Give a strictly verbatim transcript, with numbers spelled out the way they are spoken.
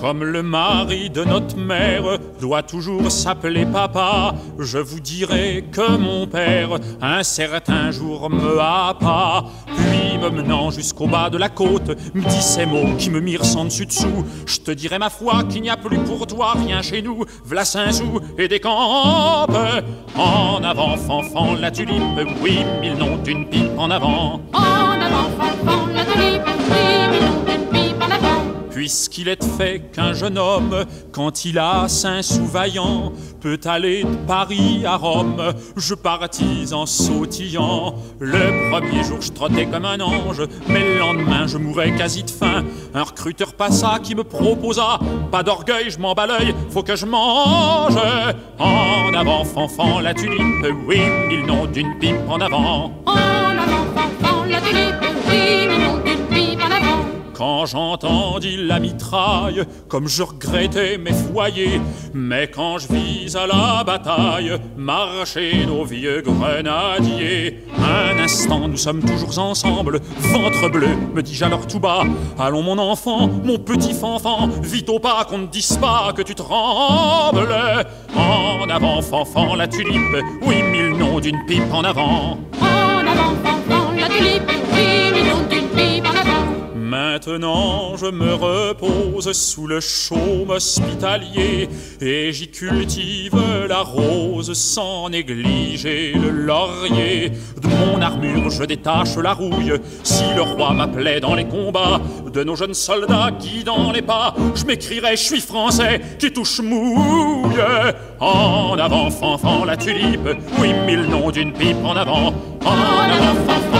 Comme le mari de notre mère doit toujours s'appeler papa, je vous dirai que mon père un certain jour me happa, puis me menant jusqu'au bas de la côte, me dit ces mots qui me mirent sans dessus dessous. Je te dirai ma foi qu'il n'y a plus pour toi rien chez nous, v'là cinq sous et des campes. En avant fanfan la tulipe, oui mille noms d'une pipe en avant. En avant fanfan la tulipe, oui mille noms d'une pipe en avant. Puisqu'il est fait qu'un jeune homme, quand il a cinq sous vaillants, peut aller de Paris à Rome, je partis en sautillant. Le premier jour je trottais comme un ange, mais le lendemain je mourais quasi de faim. Un recruteur passa qui me proposa, pas d'orgueil, je m'en bats l'œil, faut que je mange. En avant fanfan la tulipe, oui mille noms d'une pipe en avant. En avant fanfan la tulipe, oui mille noms d'une pipe en avant. Quand j'entendis la mitraille, comme je regrettais mes foyers, mais quand je vis à la bataille marcher nos vieux grenadiers, un instant nous sommes toujours ensemble, ventre bleu, me dis-je alors tout bas, allons mon enfant, mon petit fanfan, vite au pas qu'on ne dise pas que tu trembles. En avant fanfan la tulipe, oui mille noms d'une pipe en avant. En avant fanfan la tulipe, oui mille noms d'une pipe en avant. Maintenant je me repose sous le chaume hospitalier et j'y cultive la rose sans négliger le laurier. De mon armure je détache la rouille si le roi m'appelait dans les combats. De nos jeunes soldats guidant les pas, je m'écrirais je suis français qui touche mouille. En avant fanfan la tulipe, oui mille noms d'une pipe en avant. En avant fanfan